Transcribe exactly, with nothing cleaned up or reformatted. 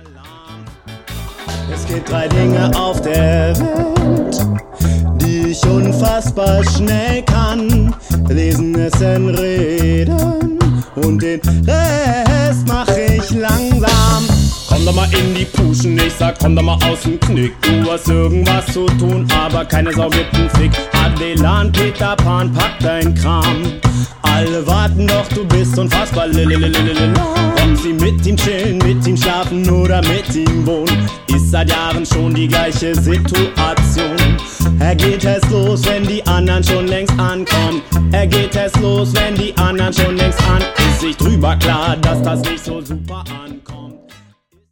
Es gibt drei Dinge auf der Welt, die ich unfassbar schnell kann. Lesen, essen, reden und den Rest mach ich langsam. Komm doch mal in die Puschen, ich sag komm doch mal aus dem Knick. Du hast irgendwas zu tun, aber keine Sau gibt einen Fick. Adelan, Peter Pan, pack dein Kram. Alle warten doch, du bist unfassbar lililililila. Ob sie mit ihm chillen, mit ihm schlafen oder mit ihm wohnen, ist seit Jahren schon die gleiche Situation. Er geht erst los, wenn die anderen schon längst ankommen. Er geht erst los, wenn die anderen schon längst an. Ist sich drüber klar, dass das nicht so super an.